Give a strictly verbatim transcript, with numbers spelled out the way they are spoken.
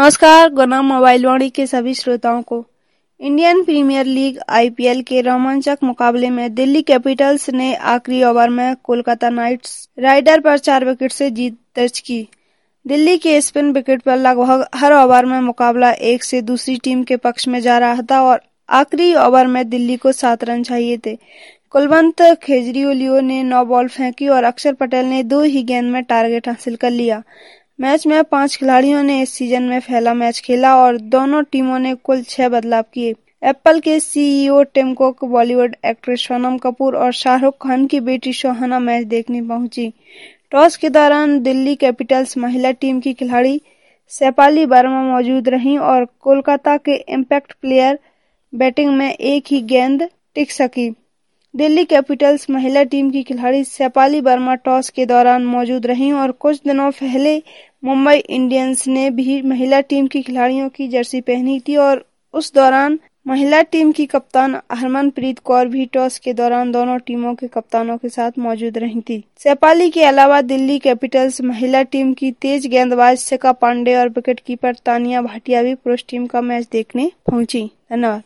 नमस्कार, गुलाम मोबाइल वाणी के सभी श्रोताओं को। इंडियन प्रीमियर लीग आईपीएल के रोमांचक मुकाबले में दिल्ली कैपिटल्स ने आखिरी ओवर में कोलकाता नाइट राइडर पर चार विकेट से जीत दर्ज की। दिल्ली के स्पिन विकेट पर लगभग हर ओवर में मुकाबला एक से दूसरी टीम के पक्ष में जा रहा था और आखिरी ओवर में दिल्ली को सात रन चाहिए थे। कुलवंत खेजरीवाल ने नौ बॉल फेंकी और अक्षर पटेल ने दो ही गेंद में टारगेट हासिल कर लिया। मैच में पांच खिलाड़ियों ने इस सीजन में पहला मैच खेला और दोनों टीमों ने कुल छह बदलाव किए। एप्पल के CEO Tim Cook, Bollywood actress Sonam Kapoor और शाहरुख खान की बेटी सोहाना मैच देखने पहुंची। टॉस के दौरान दिल्ली कैपिटल्स महिला टीम की खिलाड़ी शेफाली वर्मा मौजूद रहीं और कोलकाता के इम्पैक्ट प्लेयर बैटिंग में एक ही गेंद टिक सकी। दिल्ली कैपिटल्स महिला टीम की खिलाड़ी शेफाली वर्मा टॉस के दौरान मौजूद रहीं और कुछ दिनों पहले मुंबई इंडियंस ने भी महिला टीम की खिलाड़ियों की जर्सी पहनी थी और उस दौरान महिला टीम की कप्तान हरमनप्रीत कौर भी टॉस के दौरान दोनों टीमों के कप्तानों के साथ मौजूद रही थी। शेफाली के अलावा दिल्ली कैपिटल्स महिला टीम की तेज गेंदबाज शिखा पांडे और विकेटकीपर तानिया भाटिया भी पुरुष टीम का मैच देखने पहुंची। धन्यवाद।